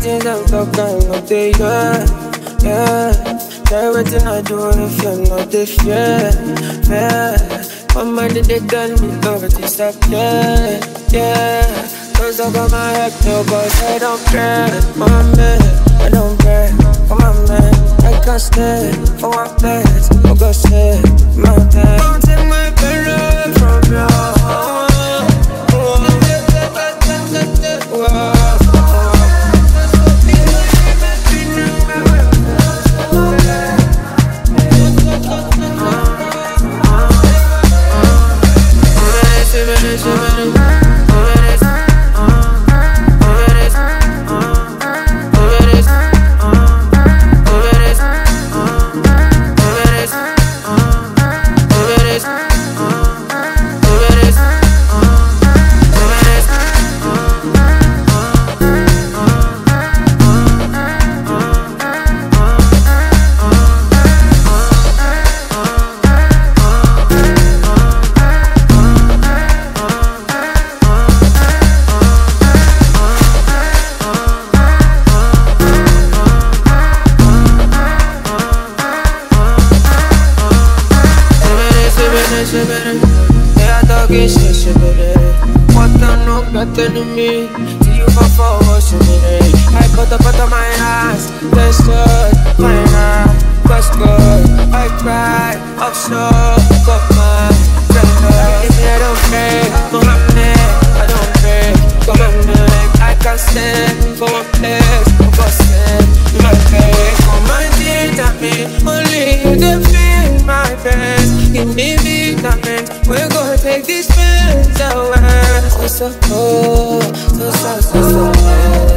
things I'm talking about, yeah. Try everything I do if you're not this, yeah. My mind they tell me love it is up, yeah. Cause I got my head no, cause I don't care. My man, I don't care. Come on, man, I can't stay for one place. I'll go stay, my time. Don't take my pen from you. Yeah, I talk it shit, what I know, nothing to me. See you for what's in it. I put up my ass, that's good, fine, that's good. I cry, offshore, got my friend. If I don't pay, I don't pay. Come on, I can't stand for one place, I'm busting, my face. Come on, at me, only you feel my best. Give me vitamins, we're gonna take these pills away. So,